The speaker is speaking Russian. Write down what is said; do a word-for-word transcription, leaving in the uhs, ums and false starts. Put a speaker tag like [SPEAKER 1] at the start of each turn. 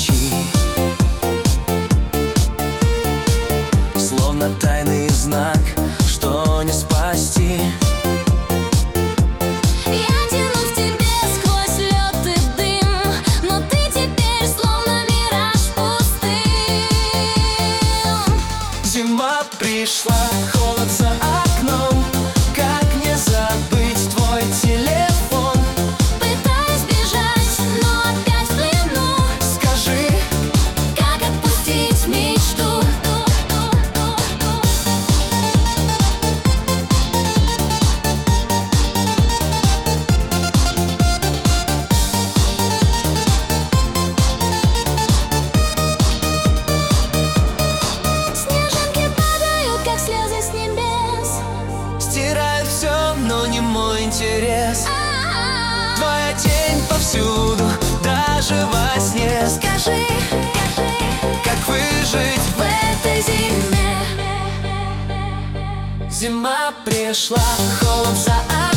[SPEAKER 1] ночи, словно тайный знак, что не спасти.
[SPEAKER 2] Я тяну в тебе сквозь лед и дым, но ты теперь словно мираж пустым.
[SPEAKER 1] Зима пришла, холод за окном, как не забыть твой телефон?
[SPEAKER 2] Пытаюсь бежать, но опять в плену.
[SPEAKER 1] Скажи,
[SPEAKER 2] как отпустить мечту? Снежинки падают, как слезы с небес.
[SPEAKER 1] стирает все, но не мой интерес. Твоя тень повсюду, даже во сне.
[SPEAKER 2] Скажи, скажи,
[SPEAKER 1] Как выжить?
[SPEAKER 2] в этой зиме.
[SPEAKER 1] Зима пришла, холод за окном.